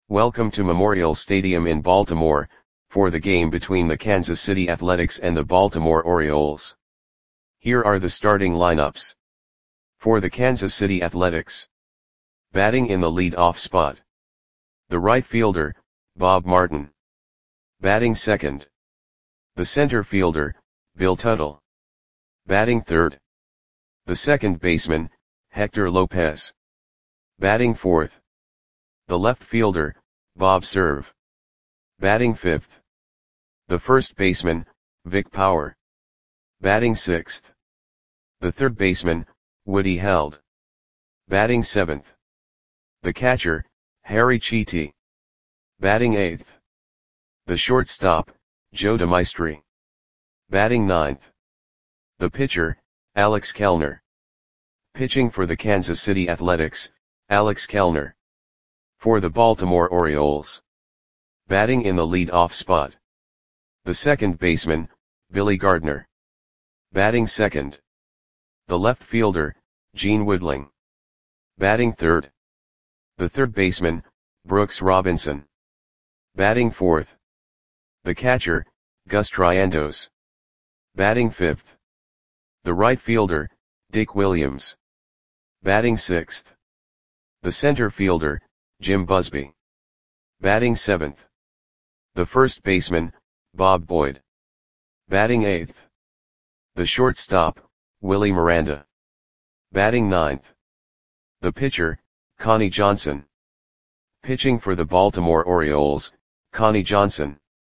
Welcome to Memorial Stadium in Baltimore, for the game between the Kansas City Athletics and the Baltimore Orioles. Here are the starting lineups. For the Kansas City Athletics. Batting in the lead-off spot. The right fielder, Bob Martin. Batting second. The center fielder, Bill Tuttle. Batting third. The second baseman, Hector Lopez. Batting fourth. The left fielder, Bob Cerv. Batting fifth. The first baseman, Vic Power. Batting sixth. The third baseman, Woody Held. Batting seventh. The catcher, Harry Chiti. Batting eighth. The shortstop, Joe DeMaestri. Batting ninth. The pitcher, Alex Kellner. Pitching for the Kansas City Athletics, Alex Kellner. For the Baltimore Orioles. Batting in the lead-off spot. The second baseman, Billy Gardner. Batting second. The left fielder, Gene Woodling. Batting third. The third baseman, Brooks Robinson. Batting fourth. The catcher, Gus Triandos. Batting fifth. The right fielder, Dick Williams. Batting sixth. The center fielder, Jim Busby. Batting seventh. The first baseman, Bob Boyd. Batting eighth. The shortstop, Willie Miranda. Batting ninth. The pitcher, Connie Johnson. Pitching for the Baltimore Orioles, Connie Johnson.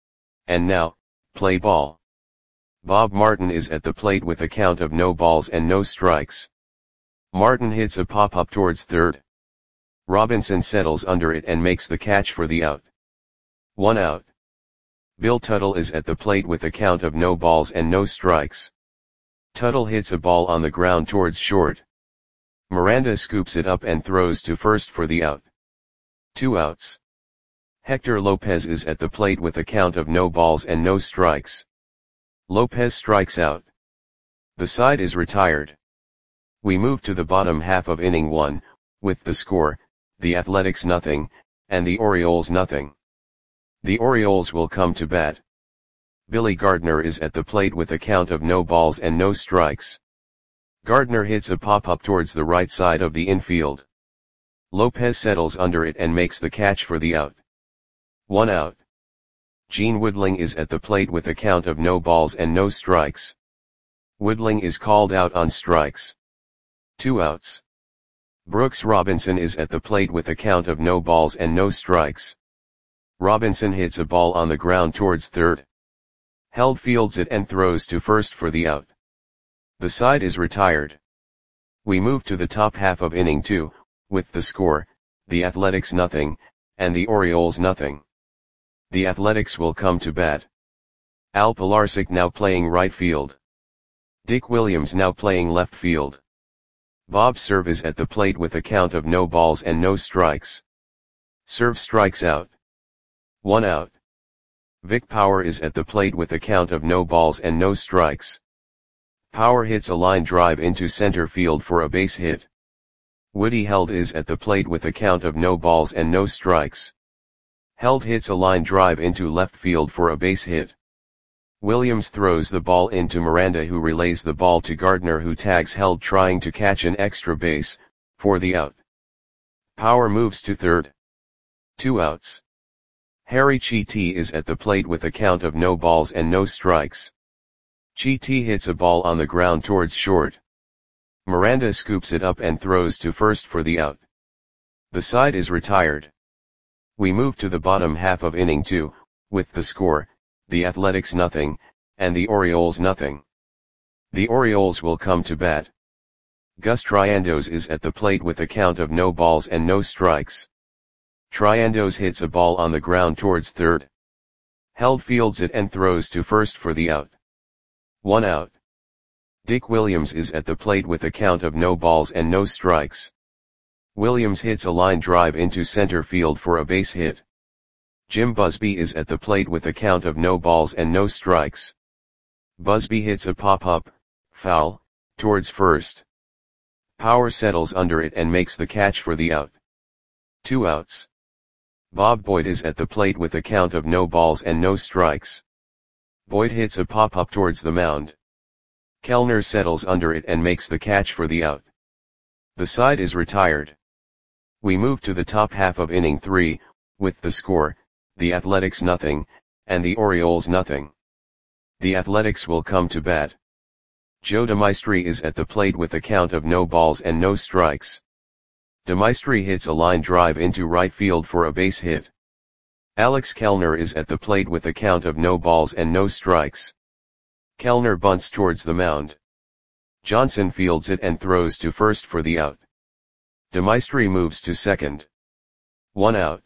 And now, play ball. Bob Martin is at the plate with a count of no balls and no strikes. Martin hits a pop-up towards third. Robinson settles under it and makes the catch for the out. 1 out. Bill Tuttle is at the plate with a count of no balls and no strikes. Tuttle hits a ball on the ground towards short. Miranda scoops it up and throws to first for the out. 2 outs. Hector Lopez is at the plate with a count of no balls and no strikes. Lopez strikes out. The side is retired. We move to the bottom half of inning 1, with the score, the Athletics nothing, and the Orioles nothing. The Orioles will come to bat. Billy Gardner is at the plate with a count of no balls and no strikes. Gardner hits a pop-up towards the right side of the infield. Lopez settles under it and makes the catch for the out. 1 out. Gene Woodling is at the plate with a count of no balls and no strikes. Woodling is called out on strikes. 2 outs. Brooks Robinson is at the plate with a count of no balls and no strikes. Robinson hits a ball on the ground towards third. Held fields it and throws to first for the out. The side is retired. We move to the top half of inning 2, with the score, the Athletics nothing, and the Orioles nothing. The Athletics will come to bat. Al Pilarczyk now playing right field. Dick Williams now playing left field. Bob Cerv is at the plate with a count of no balls and no strikes. Cerv strikes out. 1 out. Vic Power is at the plate with a count of no balls and no strikes. Power hits a line drive into center field for a base hit. Woody Held is at the plate with a count of no balls and no strikes. Held hits a line drive into left field for a base hit. Williams throws the ball into Miranda, who relays the ball to Gardner, who tags Held trying to catch an extra base, for the out. Power moves to third. 2 outs. Harry Chiti is at the plate with a count of no balls and no strikes. Chiti hits a ball on the ground towards short. Miranda scoops it up and throws to first for the out. The side is retired. We move to the bottom half of inning 2, with the score, the Athletics nothing, and the Orioles nothing. The Orioles will come to bat. Gus Triandos is at the plate with a count of no balls and no strikes. Triandos hits a ball on the ground towards third. Held fields it and throws to first for the out. 1 out. Dick Williams is at the plate with a count of no balls and no strikes. Williams hits a line drive into center field for a base hit. Jim Busby is at the plate with a count of no balls and no strikes. Busby hits a pop-up, foul, towards first. Power settles under it and makes the catch for the out. 2 outs. Bob Boyd is at the plate with a count of no balls and no strikes. Boyd hits a pop-up towards the mound. Kellner settles under it and makes the catch for the out. The side is retired. We move to the top half of inning 3, with the score, the Athletics nothing, and the Orioles nothing. The Athletics will come to bat. Joe DeMaestri is at the plate with a count of no balls and no strikes. DeMaestri hits a line drive into right field for a base hit. Alex Kellner is at the plate with a count of no balls and no strikes. Kellner bunts towards the mound. Johnson fields it and throws to first for the out. DeMaestri moves to second. 1 out.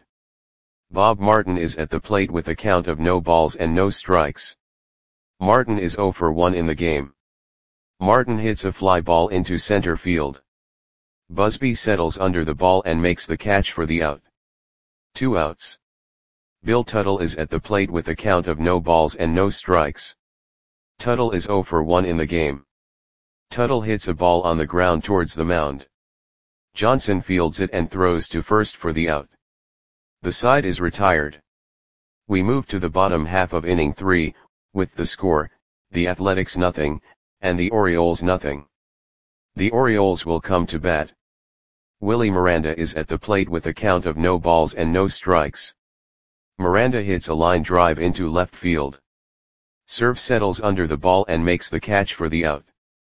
Bob Martin is at the plate with a count of no balls and no strikes. Martin is 0 for 1 in the game. Martin hits a fly ball into center field. Busby settles under the ball and makes the catch for the out. 2 outs. Bill Tuttle is at the plate with a count of no balls and no strikes. Tuttle is 0 for 1 in the game. Tuttle hits a ball on the ground towards the mound. Johnson fields it and throws to first for the out. The side is retired. We move to the bottom half of inning 3, with the score, the Athletics nothing, and the Orioles nothing. The Orioles will come to bat. Willie Miranda is at the plate with a count of no balls and no strikes. Miranda hits a line drive into left field. Serve settles under the ball and makes the catch for the out.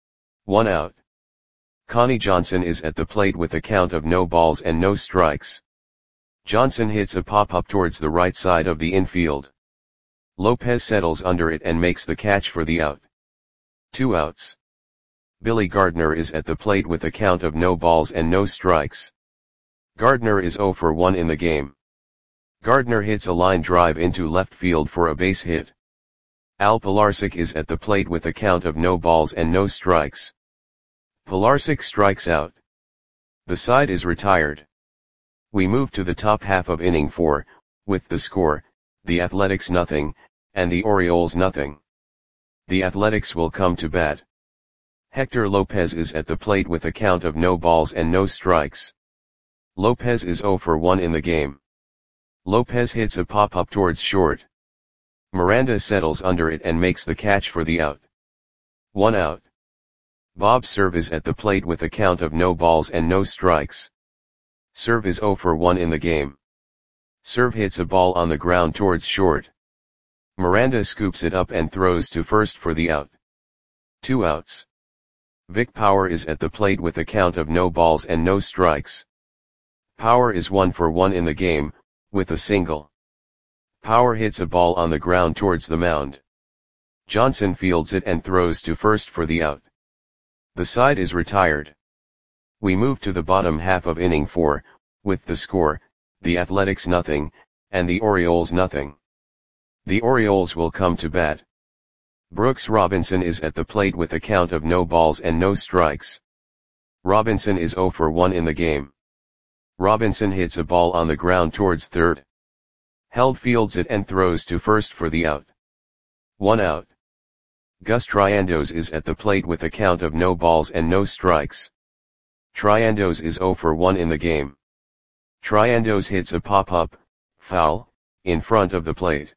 1 out. Connie Johnson is at the plate with a count of no balls and no strikes. Johnson hits a pop-up towards the right side of the infield. Lopez settles under it and makes the catch for the out. 2 outs. Billy Gardner is at the plate with a count of no balls and no strikes. Gardner is 0 for 1 in the game. Gardner hits a line drive into left field for a base hit. Al Pilarczyk is at the plate with a count of no balls and no strikes. Pilarczyk strikes out. The side is retired. We move to the top half of inning 4, with the score, the Athletics nothing, and the Orioles nothing. The Athletics will come to bat. Hector Lopez is at the plate with a count of no balls and no strikes. Lopez is 0 for 1 in the game. Lopez hits a pop-up towards short. Miranda settles under it and makes the catch for the out. 1 out. Bob Serve is at the plate with a count of no balls and no strikes. Serve is 0 for 1 in the game. Serve hits a ball on the ground towards short. Miranda scoops it up and throws to first for the out. 2 outs. Vic Power is at the plate with a count of no balls and no strikes. Power is 1 for 1 in the game, with a single. Power hits a ball on the ground towards the mound. Johnson fields it and throws to first for the out. The side is retired. We move to the bottom half of inning 4, with the score, the Athletics nothing, and the Orioles nothing. The Orioles will come to bat. Brooks Robinson is at the plate with a count of no balls and no strikes. Robinson is 0 for 1 in the game. Robinson hits a ball on the ground towards third. Held fields it and throws to first for the out. 1 out. Gus Triandos is at the plate with a count of no balls and no strikes. Triandos is 0 for 1 in the game. Triandos hits a pop-up, foul, in front of the plate.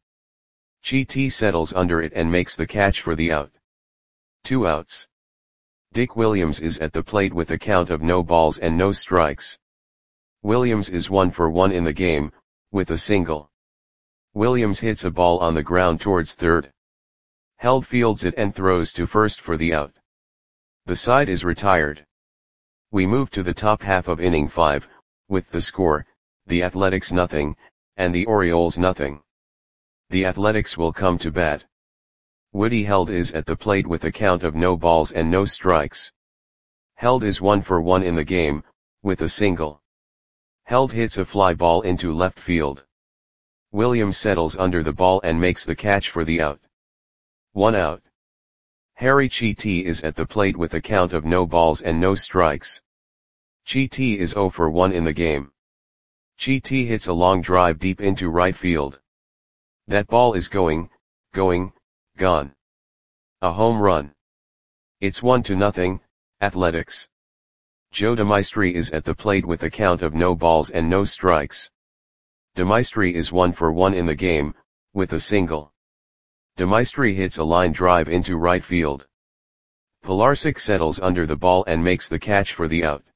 Chi settles under it and makes the catch for the out. 2 outs. Dick Williams is at the plate with a count of no balls and no strikes. Williams is 1 for 1 in the game, with a single. Williams hits a ball on the ground towards third. Held fields it and throws to first for the out. The side is retired. We move to the top half of inning 5, with the score, the Athletics nothing, and the Orioles nothing. The Athletics will come to bat. Woody Held is at the plate with a count of no balls and no strikes. Held is 1 for 1 in the game, with a single. Held hits a fly ball into left field. Williams settles under the ball and makes the catch for the out. 1 out. Harry Chi is at the plate with a count of no balls and no strikes. Chi is 0 for 1 in the game. Chi hits a long drive deep into right field. That ball is going, gone. A home run. It's 1-0, Athletics. Joe DeMaestri is at the plate with a count of no balls and no strikes. Demaistre is 1 for 1 in the game, with a single. Demaistre hits a line drive into right field. Pilarczyk settles under the ball and makes the catch for the out.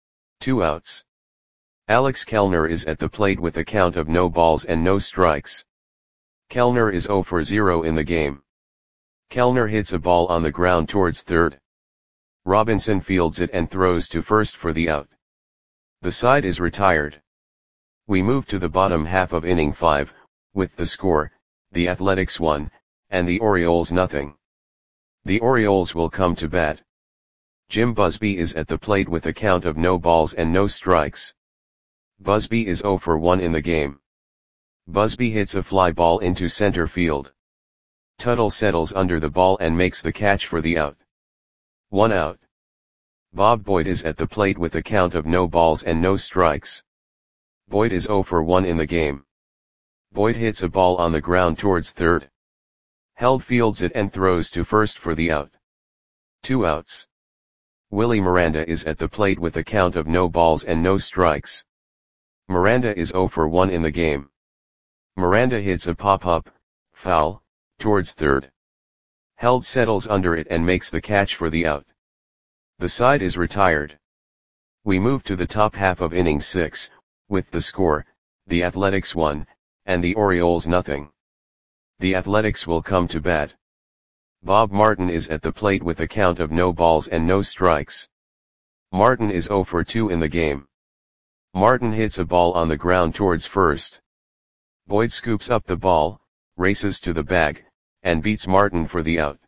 2 outs. Alex Kellner is at the plate with a count of no balls and no strikes. Kellner is 0 for 0 in the game. Kellner hits a ball on the ground towards third. Robinson fields it and throws to first for the out. The side is retired. We move to the bottom half of inning 5, with the score, the Athletics 1, and the Orioles nothing. The Orioles will come to bat. Jim Busby is at the plate with a count of no balls and no strikes. Busby is 0 for 1 in the game. Busby hits a fly ball into center field. Tuttle settles under the ball and makes the catch for the out. 1 out. Bob Boyd is at the plate with a count of no balls and no strikes. Boyd is 0 for 1 in the game. Boyd hits a ball on the ground towards third. Held fields it and throws to first for the out. 2 outs. Willie Miranda is at the plate with a count of no balls and no strikes. Miranda is 0 for 1 in the game. Miranda hits a pop-up, foul, towards third. Held settles under it and makes the catch for the out. The side is retired. We move to the top half of inning 6, with the score, the Athletics 1, and the Orioles nothing. The Athletics will come to bat. Bob Martin is at the plate with a count of no balls and no strikes. Martin is 0 for 2 in the game. Martin hits a ball on the ground towards first. Boyd scoops up the ball, races to the bag, and beats Martin for the out.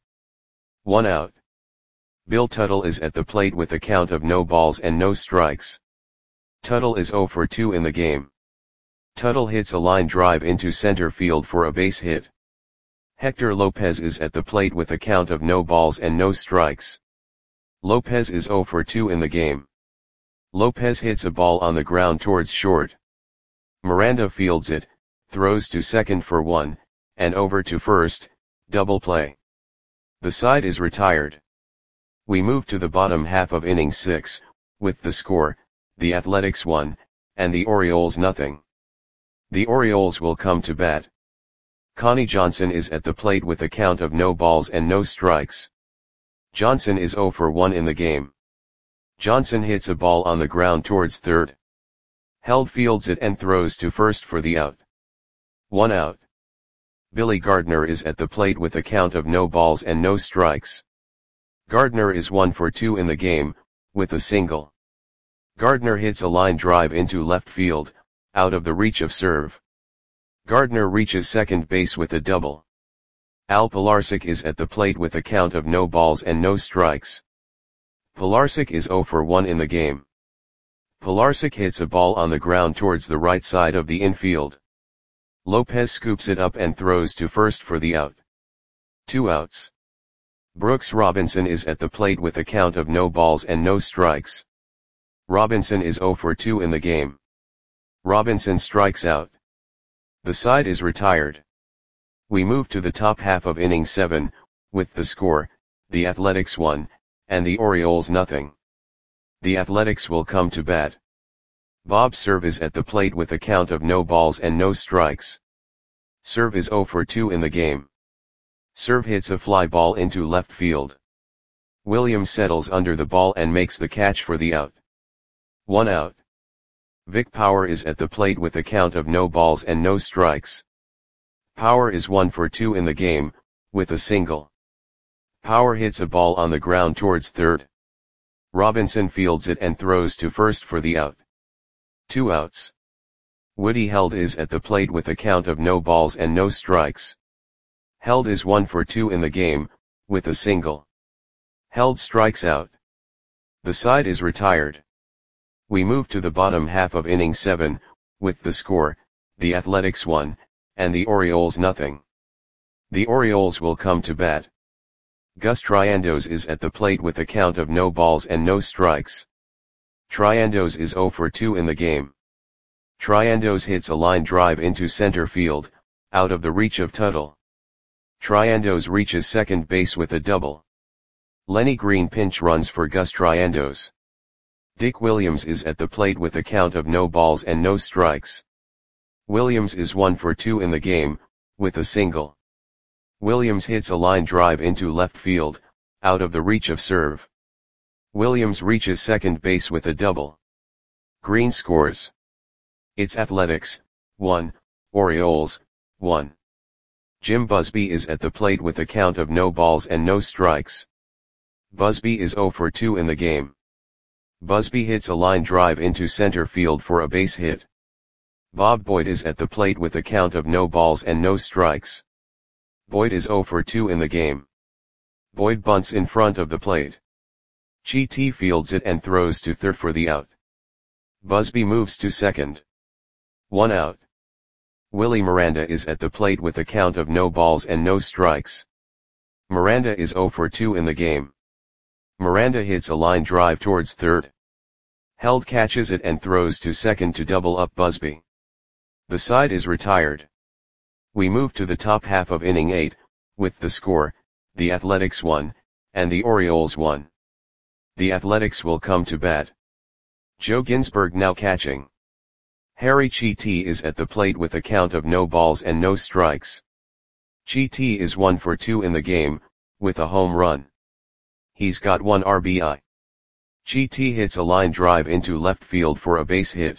1 out. Bill Tuttle is at the plate with a count of no balls and no strikes. Tuttle is 0 for 2 in the game. Tuttle hits a line drive into center field for a base hit. Hector Lopez is at the plate with a count of no balls and no strikes. Lopez is 0 for 2 in the game. Lopez hits a ball on the ground towards short. Miranda fields it, throws to second for 1, and over to first, double play. The side is retired. We move to the bottom half of inning 6, with the score, the Athletics 1, and the Orioles nothing. The Orioles will come to bat. Connie Johnson is at the plate with a count of no balls and no strikes. Johnson is 0 for 1 in the game. Johnson hits a ball on the ground towards third. Held fields it and throws to first for the out. 1 out. Billy Gardner is at the plate with a count of no balls and no strikes. Gardner is 1 for 2 in the game, with a single. Gardner hits a line drive into left field, out of the reach of serve. Gardner reaches second base with a double. Al Pilarczyk is at the plate with a count of no balls and no strikes. Pilarczyk is 0 for 1 in the game. Pilarczyk hits a ball on the ground towards the right side of the infield. Lopez scoops it up and throws to first for the out. 2 outs. Brooks Robinson is at the plate with a count of no balls and no strikes. Robinson is 0 for 2 in the game. Robinson strikes out. The side is retired. We move to the top half of inning 7, with the score, the Athletics 1, and the Orioles nothing. The Athletics will come to bat. Bob Serve is at the plate with a count of no balls and no strikes. Serve is 0 for 2 in the game. Serve hits a fly ball into left field. Williams settles under the ball and makes the catch for the out. 1 out. Vic Power is at the plate with a count of no balls and no strikes. Power is 1 for 2 in the game, with a single. Power hits a ball on the ground towards third. Robinson fields it and throws to first for the out. 2 outs. Woody Held is at the plate with a count of no balls and no strikes. Held is 1 for 2 in the game, with a single. Held strikes out. The side is retired. We move to the bottom half of inning 7, with the score, the Athletics 1, and the Orioles nothing. The Orioles will come to bat. Gus Triandos is at the plate with a count of no balls and no strikes. Triandos is 0 for 2 in the game. Triandos hits a line drive into center field, out of the reach of Tuttle. Triandos reaches second base with a double. Lenny Green pinch runs for Gus Triandos. Dick Williams is at the plate with a count of no balls and no strikes. Williams is 1 for 2 in the game, with a single. Williams hits a line drive into left field, out of the reach of serve. Williams reaches second base with a double. Green scores. It's Athletics, 1, Orioles, 1. Jim Busby is at the plate with a count of no balls and no strikes. Busby is 0 for 2 in the game. Busby hits a line drive into center field for a base hit. Bob Boyd is at the plate with a count of no balls and no strikes. Boyd is 0 for 2 in the game. Boyd bunts in front of the plate. Chi fields it and throws to third for the out. Busby moves to second. 1 out. Willie Miranda is at the plate with a count of no balls and no strikes. Miranda is 0 for 2 in the game. Miranda hits a line drive towards third. Held catches it and throws to second to double up Busby. The side is retired. We move to the top half of inning 8, with the score, the Athletics 1, and the Orioles 1. The Athletics will come to bat. Joe Ginsberg now catching. Harry Chiti is at the plate with a count of no balls and no strikes. Chiti is 1 for 2 in the game, with a home run. He's got 1 RBI. Chiti hits a line drive into left field for a base hit.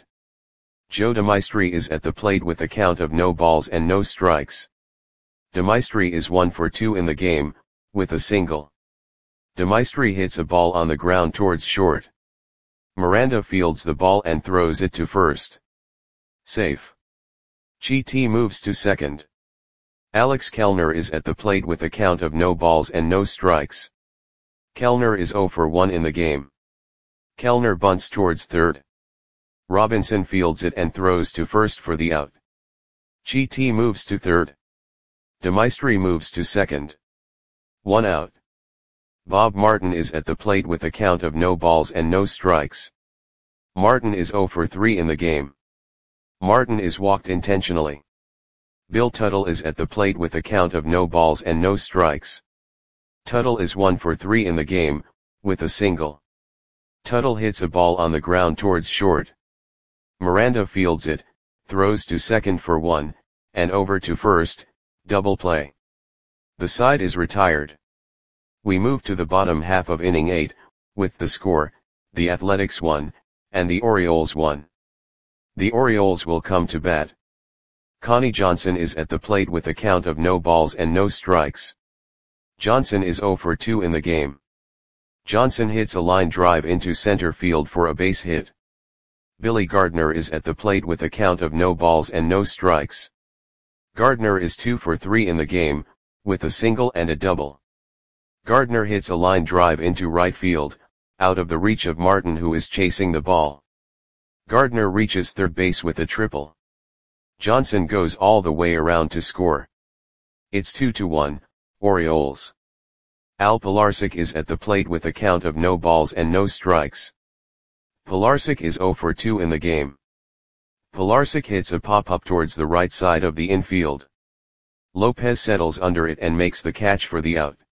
Joe DeMaestri is at the plate with a count of no balls and no strikes. DeMaestri is 1 for 2 in the game, with a single. DeMaestri hits a ball on the ground towards short. Miranda fields the ball and throws it to first. Safe. Chiti moves to second. Alex Kellner is at the plate with a count of no balls and no strikes. Kellner is 0 for 1 in the game. Kellner bunts towards third. Robinson fields it and throws to first for the out. Chiti moves to third. DeMaestri moves to second. 1 out. Bob Martin is at the plate with a count of no balls and no strikes. Martin is 0 for 3 in the game. Martin is walked intentionally. Bill Tuttle is at the plate with a count of no balls and no strikes. Tuttle is 1 for 3 in the game, with a single. Tuttle hits a ball on the ground towards short. Miranda fields it, throws to second for 1, and over to first, double play. The side is retired. We move to the bottom half of inning 8, with the score, the Athletics 1, and the Orioles 1. The Orioles will come to bat. Connie Johnson is at the plate with a count of no balls and no strikes. Johnson is 0 for 2 in the game. Johnson hits a line drive into center field for a base hit. Billy Gardner is at the plate with a count of no balls and no strikes. Gardner is 2 for 3 in the game, with a single and a double. Gardner hits a line drive into right field, out of the reach of Martin who is chasing the ball. Gardner reaches third base with a triple. Johnson goes all the way around to score. It's 2-1, Orioles. Al Pilarczyk is at the plate with a count of no balls and no strikes. Pilarczyk is 0 for 2 in the game. Pilarczyk hits a pop-up towards the right side of the infield. Lopez settles under it and makes the catch for the out.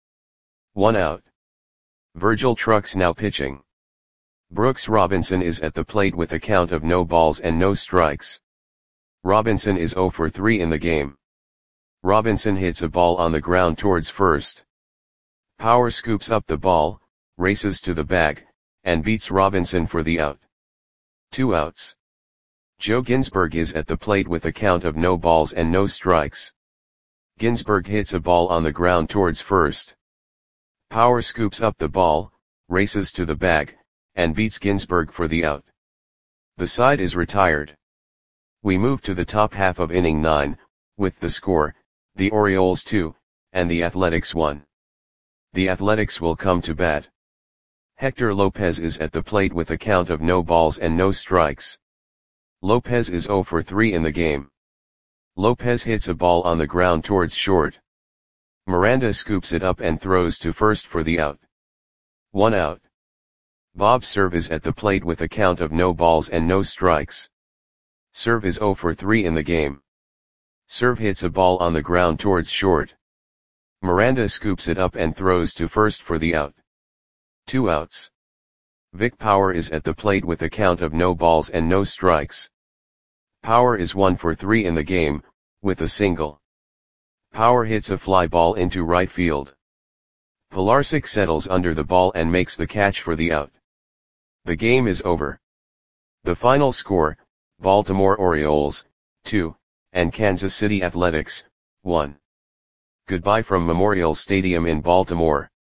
1 out. Virgil Trucks now pitching. Brooks Robinson is at the plate with a count of no balls and no strikes. Robinson is 0 for 3 in the game. Robinson hits a ball on the ground towards first. Power scoops up the ball, races to the bag, and beats Robinson for the out. 2 outs. Joe Ginsberg is at the plate with a count of no balls and no strikes. Ginsberg hits a ball on the ground towards first. Power scoops up the ball, races to the bag, and beats Ginsberg for the out. The side is retired. We move to the top half of inning 9, with the score, the Orioles 2, and the Athletics 1. The Athletics will come to bat. Hector Lopez is at the plate with a count of no balls and no strikes. Lopez is 0 for 3 in the game. Lopez hits a ball on the ground towards short. Miranda scoops it up and throws to first for the out. 1 out. Bob Cerv is at the plate with a count of no balls and no strikes. Cerv is 0 for 3 in the game. Cerv hits a ball on the ground towards short. Miranda scoops it up and throws to first for the out. 2 outs. Vic Power is at the plate with a count of no balls and no strikes. Power is 1 for 3 in the game, with a single. Power hits a fly ball into right field. Pilarczyk settles under the ball and makes the catch for the out. The game is over. The final score, Baltimore Orioles, 2, and Kansas City Athletics, 1. Goodbye from Memorial Stadium in Baltimore.